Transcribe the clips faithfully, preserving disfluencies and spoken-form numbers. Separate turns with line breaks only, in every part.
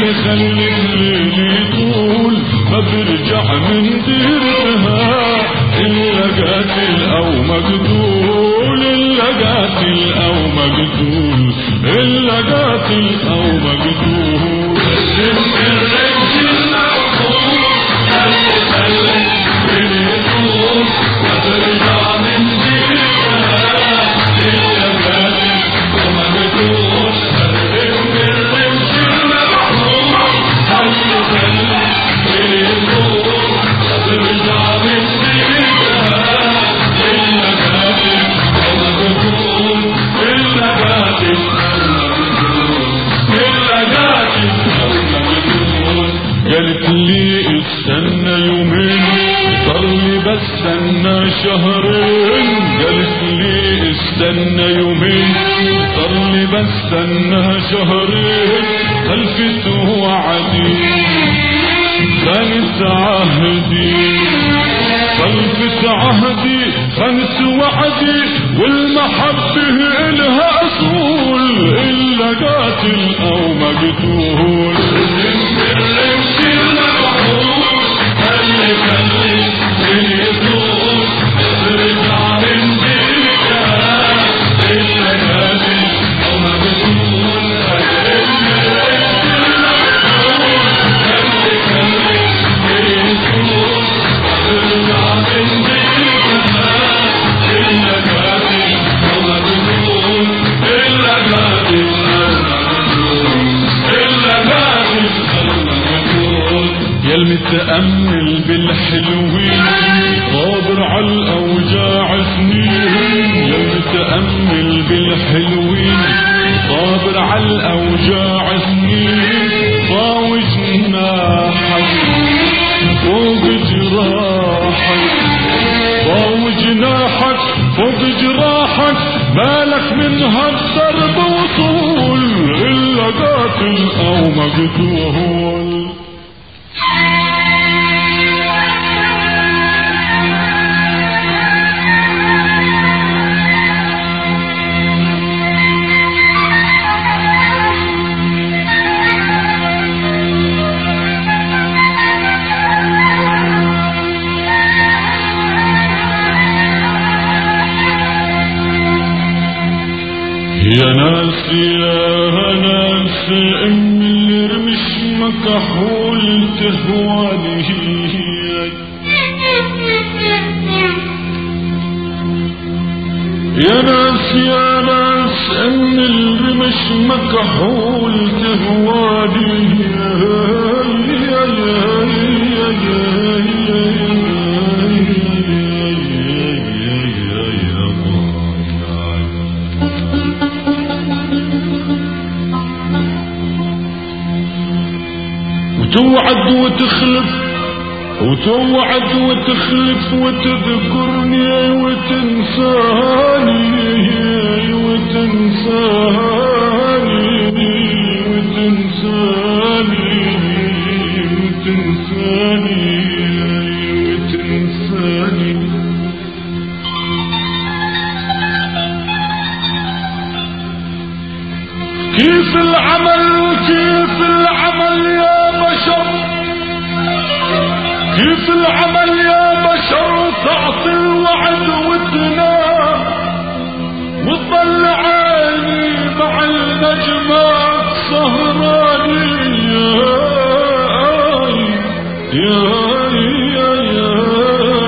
اللي خلي الليل طول ما برجع من ديرتها إلا قاتل أو مقتول إلا قاتل أو مقتول إلا قاتل أو مقتول قالت لي استنى يومين صار لي بستنى شهرين قالت لي استنى يومين صار لي بستنى شهرين خلفت وعدي خانت عهدي خلفت عهدي خانت وعدي والمحبة إلها أصول إلا قاتل أو مقتول يا المتأمل بالحلوين قادر على الأوجاع سنين يا المتأمل بالحلوين قادر على الأوجاع سنين طاوي جناحك فوق جراحك طاوي جناحك فوق جراحك بالك من هالضرب وصول إلا قاتل أو مقتول يا ناس يا ناس ام اللي رمش مكحول تهواني يا ناس يا ناس ام اللي رمش مكحول تهواني يا يا توعد وتخلف وتوعد وتخلف وتذكرني وتنساني وتنساني وتنساني وتنساني وتنساني كيف العمل كيف العمل يا كيف العمل يا بشر تعطي الوعد وتنام وتضل عيني مع النجمات سهراني يا يا يا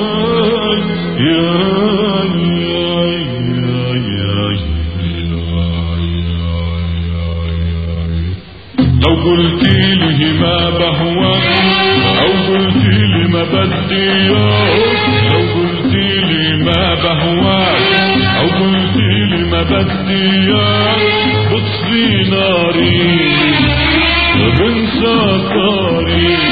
يا لو قلتي لي ما بهواك أو قلتي لي ما بدي إياك لو قلتي لي ما بهواك أو قلتي لي ما بدي إياك بطفي ناري بنسى طاري